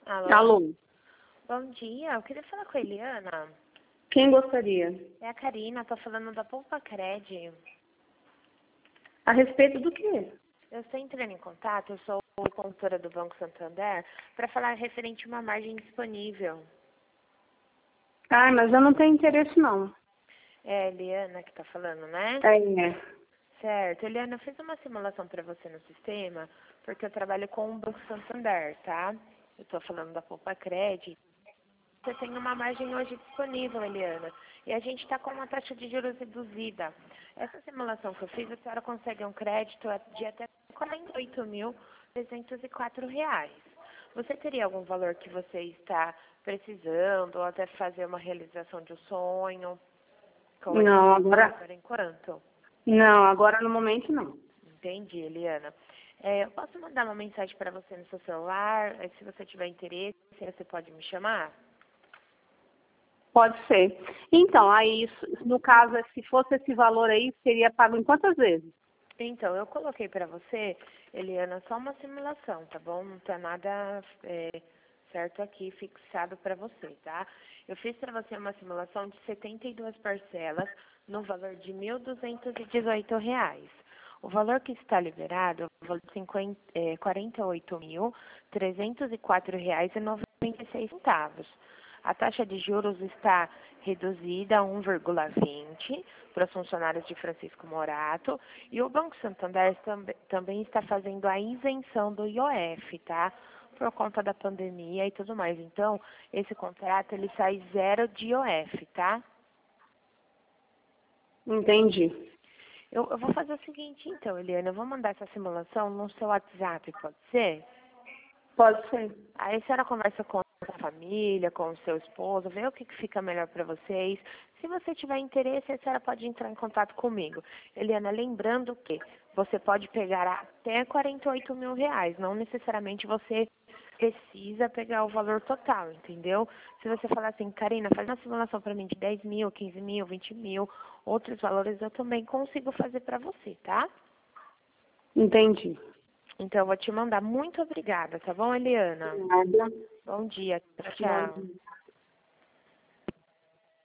Alô? Alô, Bom dia, eu queria falar com a Eliana. quem gostaria? É a Karina, tô falando da Poupa Cred. A respeito do quê? Eu estou entrando em contato, eu sou consultora do Banco Santander, para falar referente a uma margem disponível. Ah, mas eu não tenho interesse não. É a Eliana que tá falando, né? É. Certo. Eliana, eu fiz uma simulação para você no sistema, porque eu trabalho com o Banco Santander, tá? Eu tô falando da Poupa Cred. Você tem uma margem hoje disponível, Eliana, e a gente está com uma taxa de juros reduzida. Essa simulação que eu fiz, a senhora consegue um crédito de até R$ 48.304. Você teria algum valor que você está precisando, ou até fazer uma realização de um sonho com esse Não, valor, agora por enquanto? não, agora no momento não. Entendi, Eliana. Eu posso mandar uma mensagem para você no seu celular? Se você tiver interesse, você pode me chamar? Pode ser. Então, aí, no caso, se fosse esse valor aí, seria pago em quantas vezes? Então, eu coloquei para você, Eliana, só uma simulação, tá bom? Não tá nada certo aqui, fixado para você, tá? Eu fiz para você uma simulação de 72 parcelas no valor de R$ 1.218. O valor que está liberado é o valor de R$ 48.304,96. A taxa de juros está reduzida a 1,20 para os funcionários de Francisco Morato e o Banco Santander também está fazendo a isenção do IOF, tá? Por conta da pandemia e tudo mais. Então, esse contrato ele sai zero de IOF, tá? Entendi. Eu vou fazer o seguinte, então, Eliana, eu vou mandar essa simulação no seu WhatsApp, pode ser? Pode ser. Aí a senhora conversa com a família, com o seu esposo, vê o que fica melhor para vocês. Se você tiver interesse, a senhora pode entrar em contato comigo. Eliana, lembrando que você pode pegar até R$ 48.000, não necessariamente você precisa pegar o valor total, entendeu? Se você falar assim, Karina, faz uma simulação para mim de 10 mil, 15 mil, 20 mil, outros valores eu também consigo fazer para você, tá? Entendi. Então, eu vou te mandar. Muito obrigada, tá bom, Eliana? Nada. Bom dia. Bom Tchau. dia.